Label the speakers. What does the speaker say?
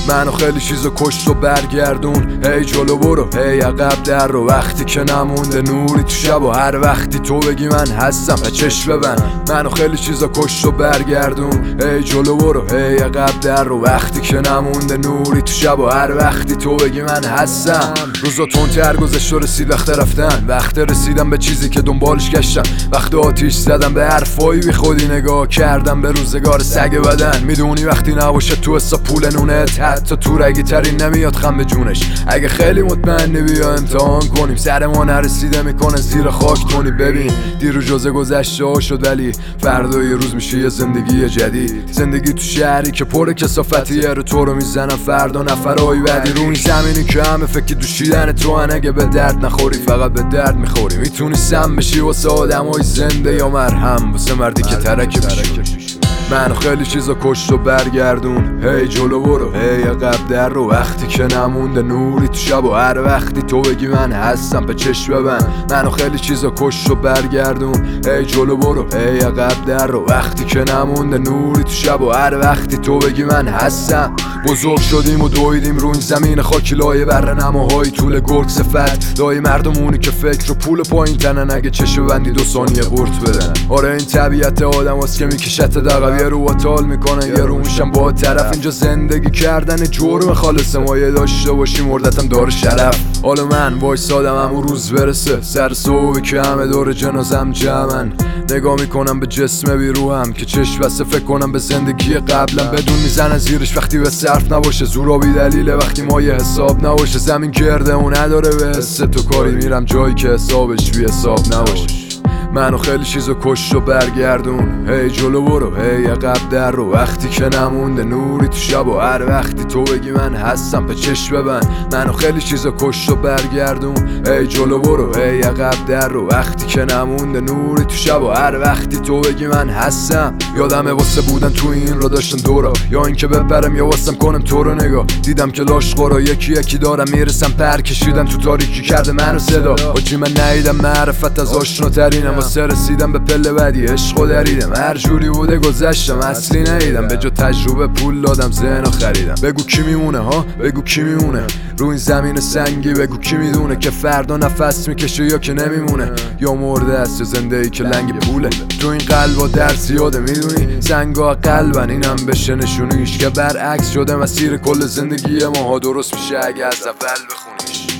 Speaker 1: منو خیلی چیزا کشت و برگردون. هی جلو برو هی عقب در رو، وقتی که نمونده نوری تو شب و هر وقتی تو بگی من هستم و چشم ببند. منو خیلی چیزا کشت و برگردون. هی جلو برو هی عقب در رو، وقتی که نمونده نوری تو شب و هر وقتی تو بگی من هستم. روزا تندتر گذشت و رسید وقت رفتن، وقت رسیدم به چیزی که دنبالش گشتم، وقت آتیش زدم به حرفایی بی خودی نگاه کردم به روزگار سگ بدن. میدونی وقتی نباشه تو حساب پول نونت، حتی تو رگی ترین نمیاد خم به جونش. اگه خیلی مطمئنی بیا امتحان کنیم، سر ما نرسیده میکنه زیر خاک کنی. ببین دیرو جزه گذشته ها شد، ولی فردا یه روز میشه یه زندگی جدید. زندگی تو شهری که پر کثافتیه، رو تو رو میزنم فردا نفرهای بعدی. رو این زمینی که همه فکر دوشیدن تو هن، اگه به درد نخوری فقط به درد میخوری. میتونی سم بشی واسه آدمای زنده یا مرهم واسه مردی که ترک بشی. منو خیلی چیزا کشت و برگردون. هی جلو برو هی عقب در رو، وقتی که نمونده نوری تو شب و هر وقتی تو بگی من هستم به چشم ببند. منو خیلی چیزا کشت و برگردون. هی جلو برو هی عقب در رو، وقتی که نمونده نوری تو شب و هر وقتی تو بگی من هستم. بزرگ شدیم و دویدیم رو این زمین خاکی، لایه بر نماهای طول گرگ صفت، لایه مردمونی که فکر و پول پایین تنن، اگه چشم بندی 2 ثانیه قورت بدن. آره این طبیعت آدم هست که میکشت دقیقه، یه رو واتال میکنن یه رو میشن با طرف. اینجا زندگی کردن جرم خالص، مایه داشته باشی مردتم دار شرف. حالا من وایسادم همون روز برسه، سر صبحی که همه دور جنازم جمعن، نگاه میکنم به جسم بیروهم که چشم بسته فکر کنم به زندگی قبلم. بدون میزنن زیرش وقتی به صرف نباشه، زورا بی دلیله وقتی ما یه حساب نباشه. زمین گرده و نداره به حس تو کاری، میرم جایی که حسابش بی حساب نباشه. منو خیلی چیزا کشت و برگردون. هی جلو برو هی عقب در رو، وقتی که نمونده نوری تو شب و هر وقتی تو بگی من هستم به چشم ببند. منو خیلی چیزا کشت و برگردون. هی جلو برو هی عقب در رو، وقتی که نمونده نوری تو شب و هر وقتی تو بگی من هستم. یادمه واسه بودن تو این رو داشتن دورا، یا اینکه بپرم یا واسم کنم تو رو نگاه. دیدم که لاشخورا یکی یکی دارم میرسم، پر کشیدن تو تاریکی کرده منو صدا. آجی من ندیدم معرفت از آشناترینم، واسه رسیدم به پله بعدی عشقو دریدم. هر جوری بوده گذشتم اصلی ندیدم، به جا تجربه پول دادم ذهنو خریدم. بگو کی میمونه ها، بگو کی میمونه رو این زمین سنگی، بگو کی میدونه که فردا نفس میکشه یا که نمیمونه، یا مرده است یا زنده ای که لنگ پوله. تو این قلبا در زیاده میدونی، سنگا قلبن اینم بشه نشونیش، که برعکس شده مسیر کل زندگی ماها. درست میشه اگه از اول بخونیش.